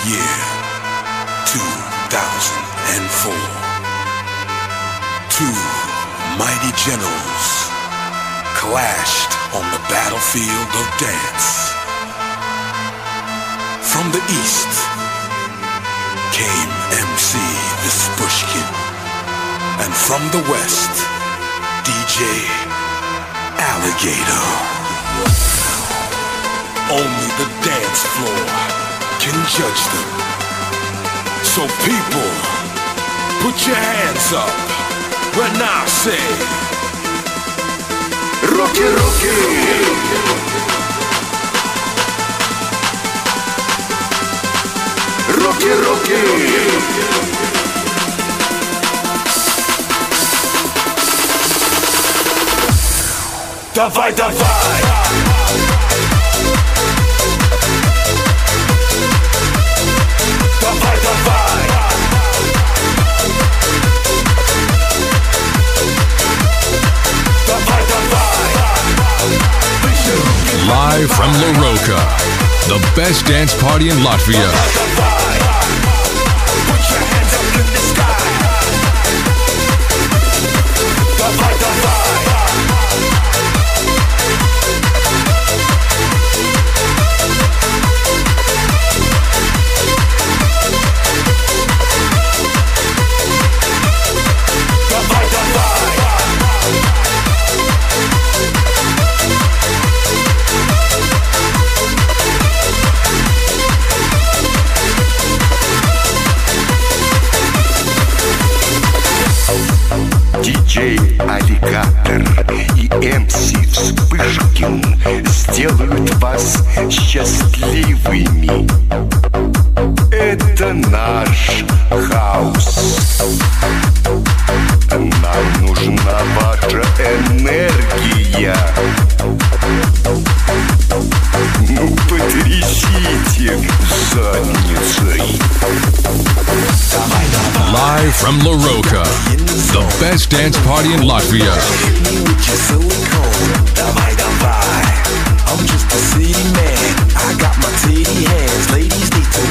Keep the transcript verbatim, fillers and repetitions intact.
year two thousand four. Two mighty generals clashed on the battlefield of dance. From the east came M C Vispushkin, and from the west, D J Alligator. Only the dance floor can judge them. So people, put your hands up when I say Руки, руки! Руки, руки! Давай, давай! Давай, давай! Давай, давай! Live from La Roca, the best dance party in Latvia. Put your hands up in the sky. Давай, давай! диджей Аллигатор и эм си Вспышкин сделают вас счастливыми. Это наш хаус. Нам нужна ваша энергия. Ну, потрясите задницей. Live from La Roca, the best dance party in Latvia. I'm just a city man. I got my titty hands. Ladies need to